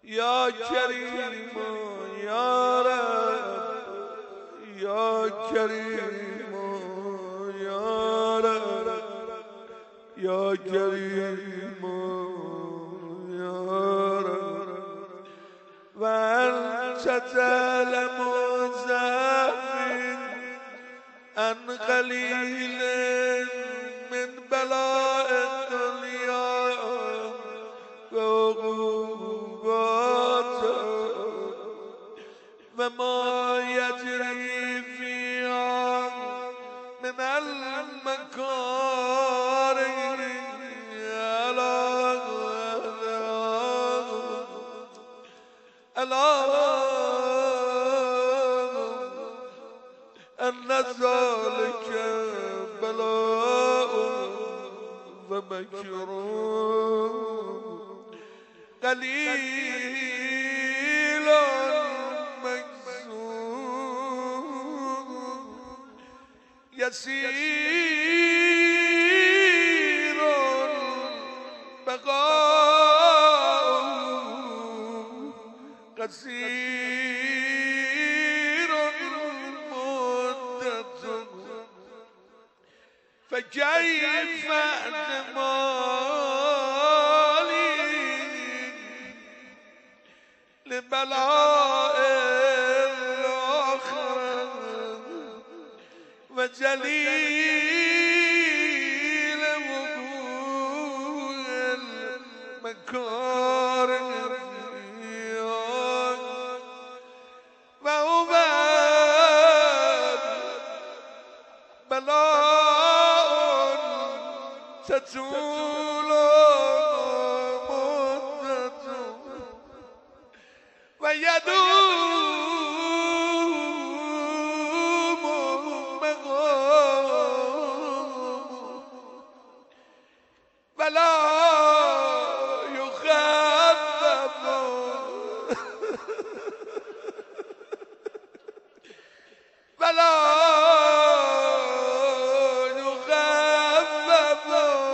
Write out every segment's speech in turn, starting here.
یا کریم یا رب یا کریم یا رب یا کریم یا رب و انت تعلم ذنبی عن قلیل من بلاء الدنیا و وما يجري فيها من المكاره ألا أن ذلك بلاء ومكر قليل يسير البقاء قصير المدة فكيف احتمالي لبلاء وجليل وقوع المكارم وهو بلاء تطول مدته ويدوم ولا يخفف ولا يخفف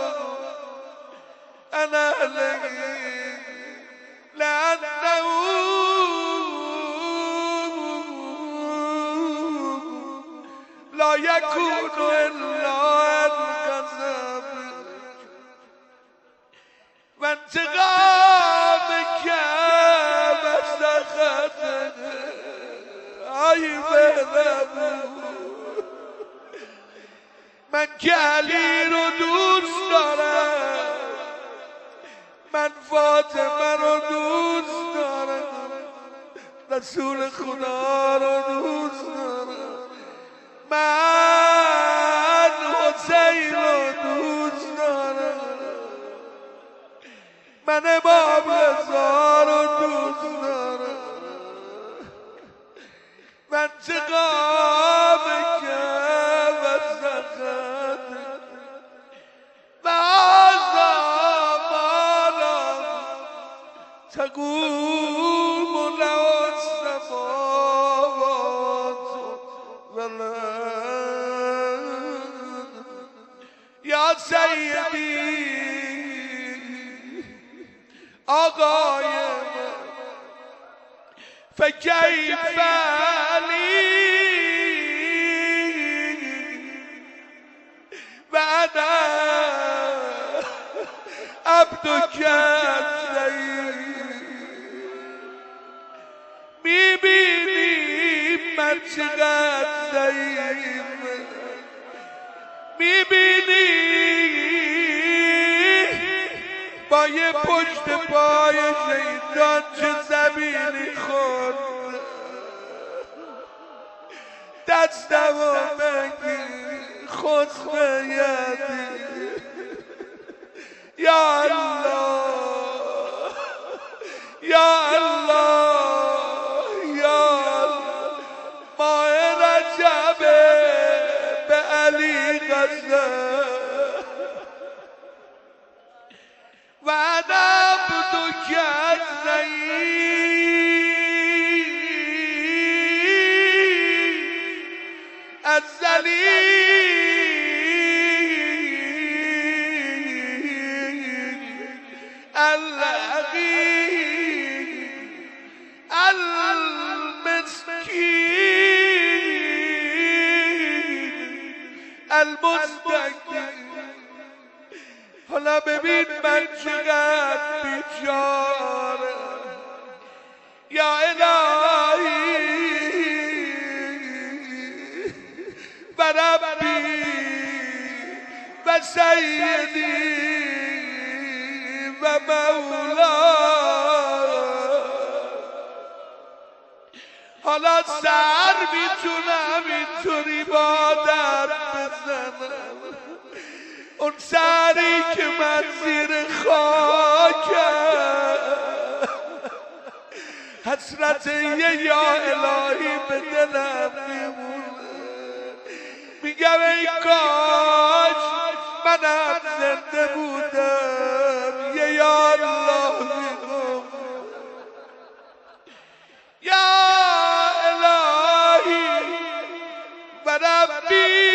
عن أهله لأنه لا يكون إلا الكذب وانتقامك وسخطك أي بذنب من که علی رو دوست دارم، من فاطمه رو دوست دارم، رسول خدا رو دوست دارم، من حسین رو دوست دارم، من امام رضا رو دوست دارم. من انتقامك وسخطك وهذا ما لم تقوم له السماوات والأرض یا سیدی آقای من فکیف علی و انا عبدک الضعیف. میبینی من چقدر ضعیفم، میبینی با یه پشت پای شیطان چه زمینی خورد. دستمو بگیر خسبه یدی یا الله یا الله یا الله. ماه رجب به علی قسم و انا عبدک الذلیل العقیم المستقیم. حالا ببین من چقدر بیچاره، یا الهی و ربی و سیدی و مولا. حالا سر میتونم اینطوری با درد بزنم، اون سری که من زیر خاکم حسرت یا الهی به دلم میمونه. میگم ای کاش منم زنده بودم. یا الله میگم یا الهی و ربی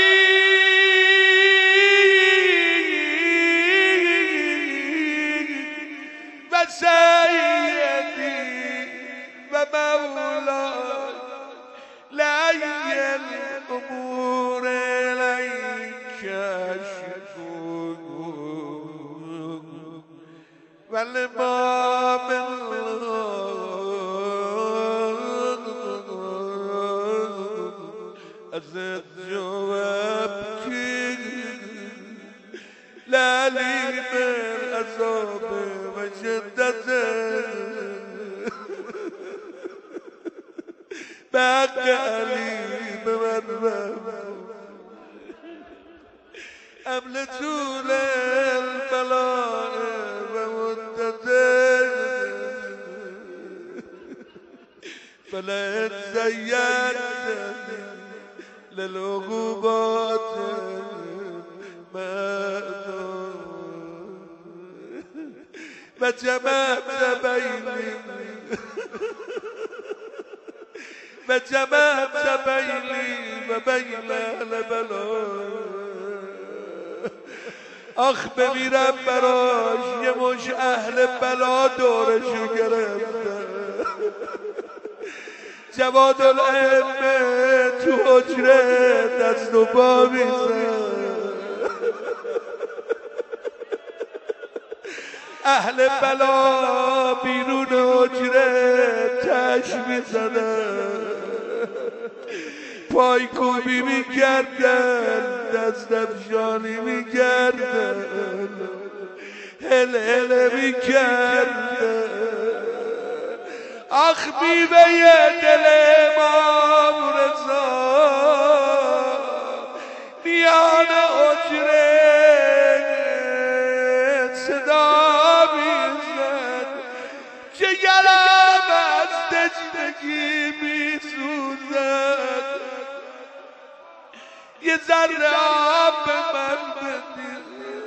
و سیدی و مولا. لعی الامور الیک شکو ولما من از جواب کی لالی من عذاب و شدت بق علی به من امل طول البلاء و مدت فلئن زینت للعقوبات و جمعت بینی و جمعت بینی و بین اهل بلا. آخ بمیرم براش یه مش اهل بلا دورشو گرفته. جواد الائمه تو حجره دست و پا میزن، اهل بلا بیرون حجره چشم میزدن، پای کوبی میکردن، دست افشانی میکردن، هل هل میکردن. آخ میوه دل امام رضا میان حجره صدا میزد، جگرم از تشنگی میسوزد. یه ذره آب به من بدید.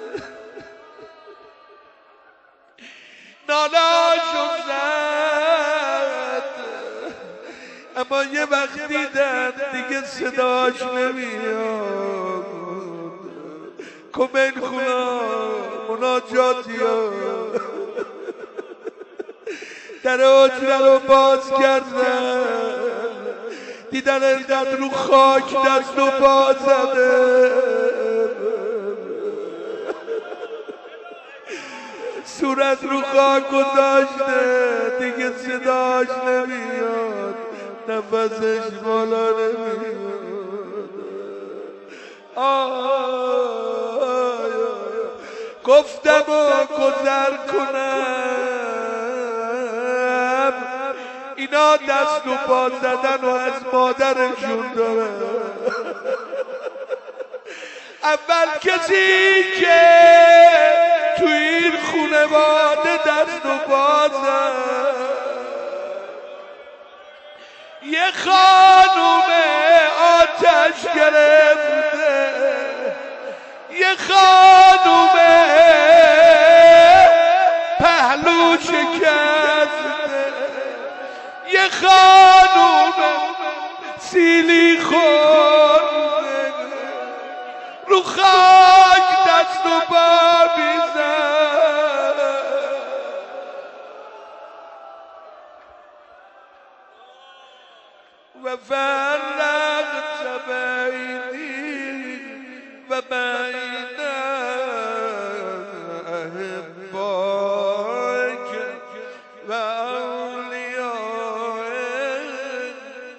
نالاشو زد اما یه وقت دیدم دیگه صداش نمیاد. کمین خدا مناجاتی ها در حجره رو باز کردن، دیدن اینقدر رو خاک دست و پا زده، صورت رو خاک گذاشته، دیگه صداش نمیاد، نفسش بالا نمیاد. گفتم و گذر کنم، اینا دست و پا زدن و از مادرشون دارن. اول کسی که تو این خونواده دست و پا زد یه خانوم آتش گرفته، یه خانوم پهلو شکسته، یه خانوم سیلی خورده، رو خاک دست و پا میزد. و فرقت بینی و بین احبائک و اولیائک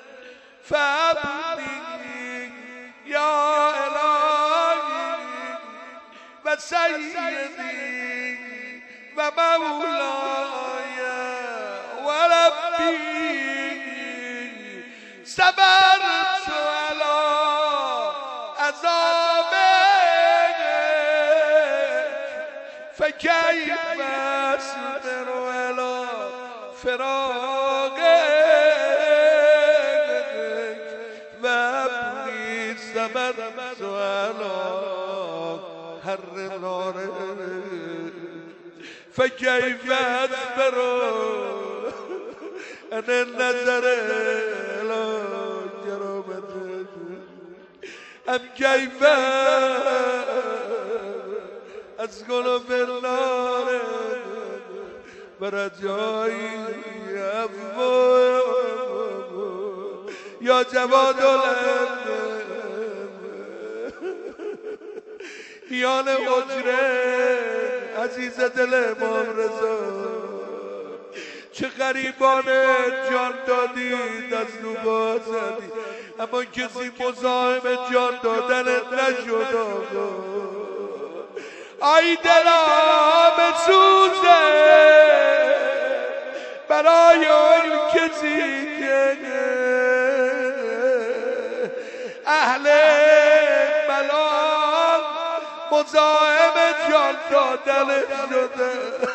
فابنی یا الهی و سیدی و مولای و ربی صبرت علی عذابک فکیف اصبر علی فراقک و ابنی صبرت علی حر نارک فكيف أصبر أن النظر إلى كرامتك أم كيف أسكن في النار برجائي أفو يا جواد الأنام میان حجره عزیز دل امام رضا چه غریبانه جان دادی دست رو بازدی اما کسی مزاحم جان دادنت نشد آقا آی دلم بسوزه برای اون کسی که اهل ملال مزاحم جان دادن شده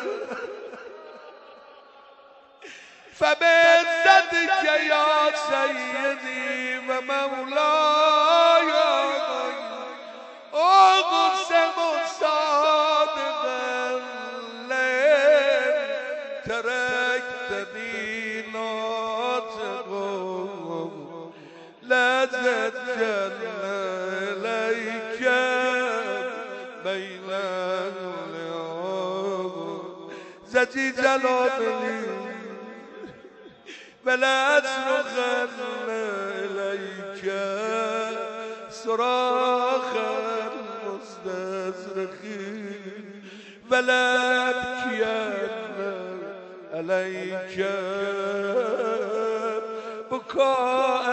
فبعزتک یا سیدی و مولاي اقسم صادقا لئن تركتني ناطقا لزجر إليك بين زجي جلالي ولا أصرخن إليك صراخا مستصرخين ولا أبكين عليك بكاء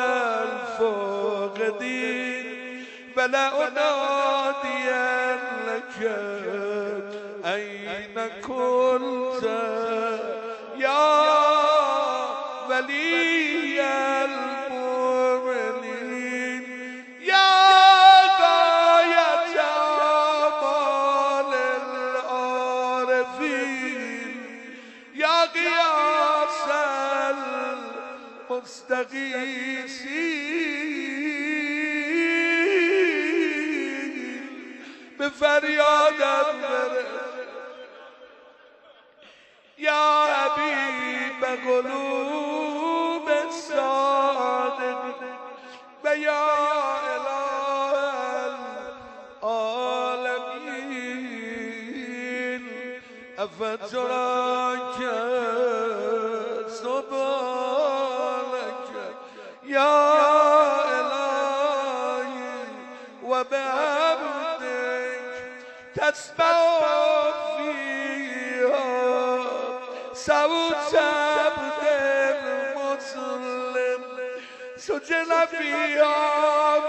الفاقدين ولا أنادين لك أين كنت يا ولي المؤمنين يا غاية آمال العارفين يا غياث المستغيثين بفریادت يا حبيب قلوب الصادق ويا إله العالمين أفتراك سبحانك يا إلهي وبعبدك تسبح فيها صوت عبد المسلم سجن فيها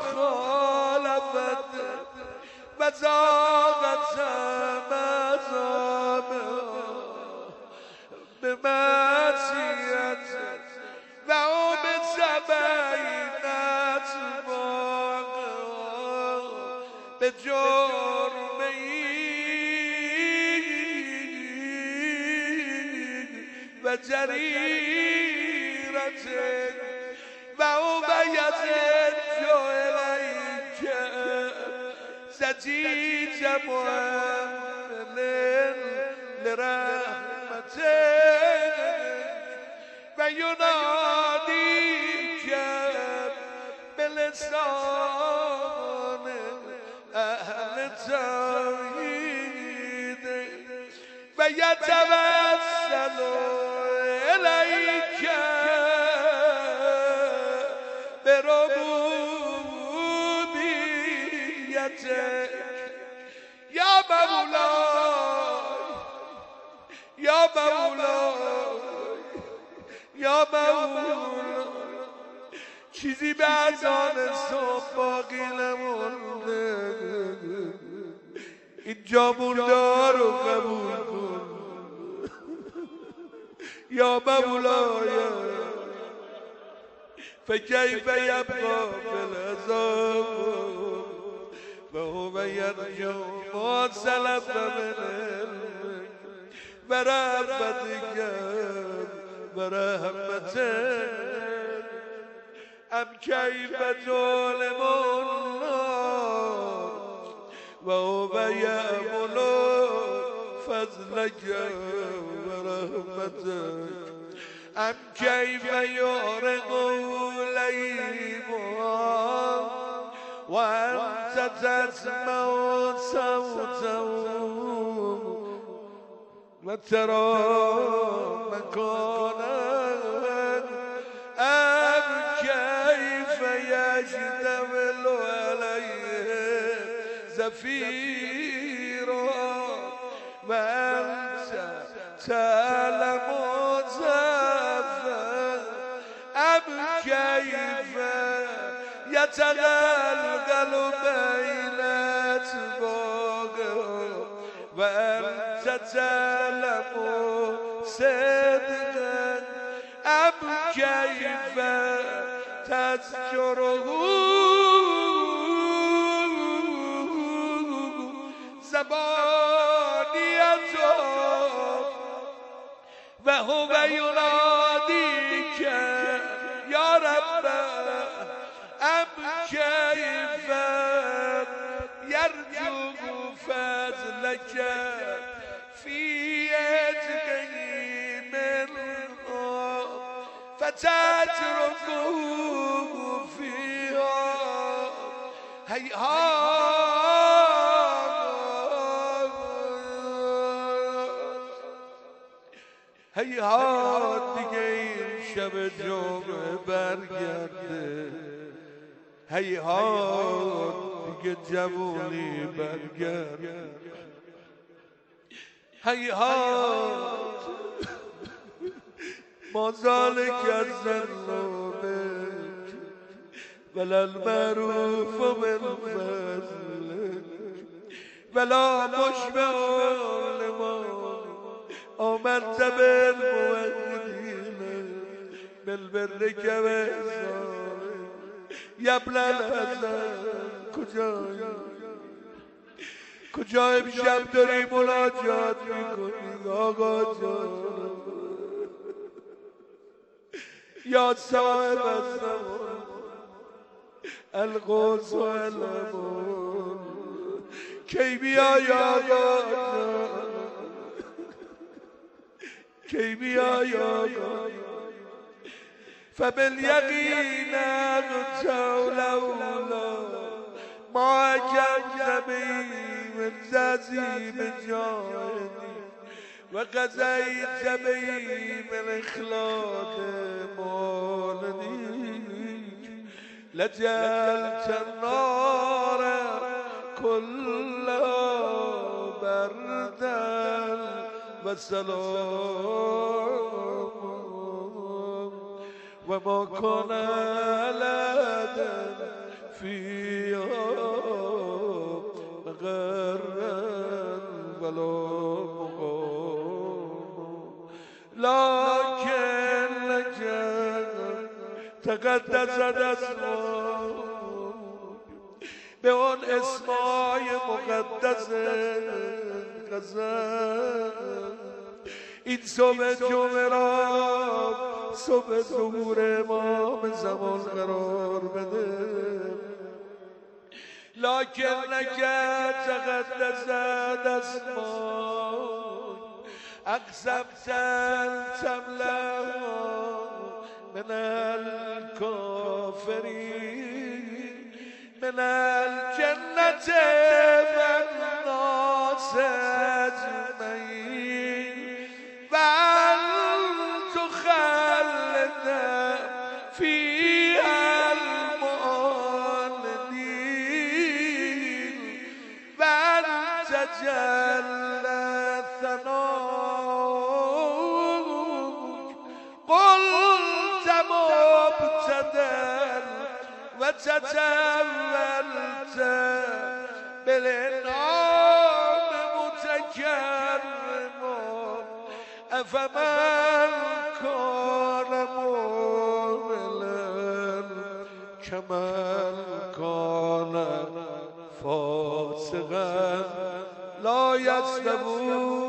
بمخالفته وزاغت مذابها بمعصيته وهم سبعين أسباقها بجرمين وجريرة وأبيت إليك زجيج محمل لرحمتك ويناديك بلسان أهل التوحيد ويتوسل إليك بربوبيتك یا مولاي یا مولاي یا مولاي چیزی به اذان صبح باقی نمونده اینجا مرده رو قبول کن یا مولاي فكيف يبقى في العذاب وهو يرجو ما سلف من علمك ورحمتك ورحمتك أم كيف تظلم النار وهو يأمل فضلك ورحمتك أم كيف يغرق ليبها وأنت تسمع صوته وترى مكانك أم كيف يشتمل عليه زفيرا وأنت تعلم كيف يتغلغل بين أسباقه وأنت تعلم صدقا أم كيف تذكره زبانيته وهو يناديك يا رب أم كيف يرجو فضلك في عتقه منه فتتركه فيها هیهات دیگه این شب جمعه برگرده هیهات دیگه جوونی برگرده هیهات ما ذلك الظلمك ولا المعروف بالفضل ولا مشبع لما آمنت بالموحدين بالبر والإحسان يا ابن الحسن کجا امشب داری مناجات میکنی آقا جان یا صاحب الزمان القدس و الامان کی بیای آقا جان کی بیای آقا فبالیقین أنت لولا ما كنت من زازي بجاني وقضيت بي من إخلاق مولدي لجعلت النار كلها بردا وسلام وما كان لدى فيها مغرا ولا مقام لكن لك تقدست اسماء به اون اسمای مقدس قسم این صبح جمعرات صبح ظهور امام زمان قرار بده لكنك تقدست اسماء اقسمت ان تملا من الكافرين من الجنة والناس أجمعين وأن تخلد فيها المؤمنين تتولت بالانعام متكرم افمن كان مؤمنا كمن كان فاسقا لا يستوون